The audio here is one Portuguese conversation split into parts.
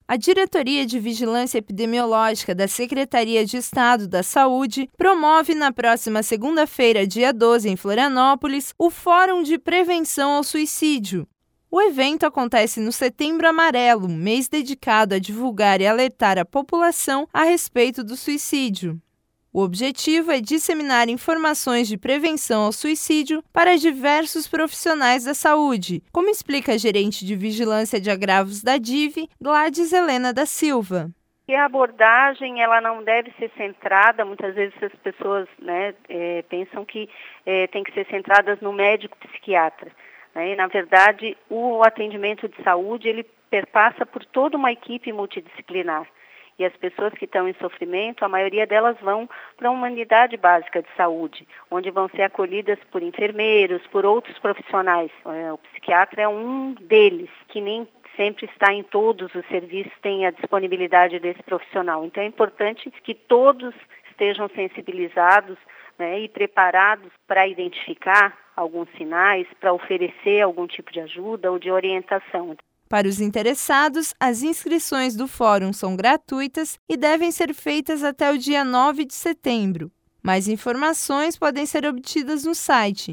A Diretoria de Vigilância Epidemiológica da Secretaria de Estado da Saúde promove na próxima segunda-feira, dia 12, em Florianópolis, o Fórum de Prevenção ao Suicídio. O evento acontece no Setembro Amarelo, mês dedicado a divulgar e alertar a população a respeito do suicídio. O objetivo é disseminar informações de prevenção ao suicídio para diversos profissionais da saúde, como explica a gerente de Vigilância de Agravos da DIV, Gladys Helena da Silva. E a abordagem ela não deve ser centrada, muitas vezes as pessoas pensam que tem que ser centradas no médico psiquiatra. E, na verdade, o atendimento de saúde ele perpassa por toda uma equipe multidisciplinar. E as pessoas que estão em sofrimento, a maioria delas vão para uma unidade básica de saúde, onde vão ser acolhidas por enfermeiros, por outros profissionais. O psiquiatra é um deles, que nem sempre está em todos os serviços, tem a disponibilidade desse profissional. Então é importante que todos estejam sensibilizados e preparados para identificar alguns sinais, para oferecer algum tipo de ajuda ou de orientação. Para os interessados, as inscrições do Fórum são gratuitas e devem ser feitas até o dia 9 de setembro. Mais informações podem ser obtidas no site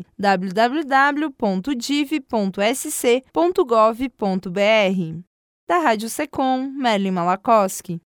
www.div.sc.gov.br. Da Rádio Secom, Merlin Malakoski.